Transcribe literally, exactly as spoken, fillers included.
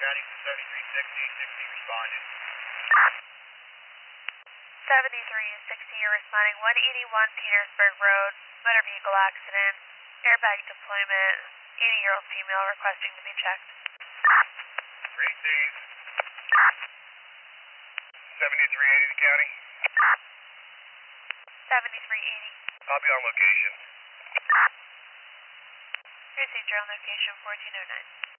County, seventy-three sixty, sixty responded. seventy-three sixty, you're responding. one eighty-one Petersburg Road, motor vehicle accident, airbag deployment, eighty-year-old female requesting to be checked. Great days. seventy-three eighty the county. seventy-three eighty. I'll be on location. Received your own location, fourteen oh nine.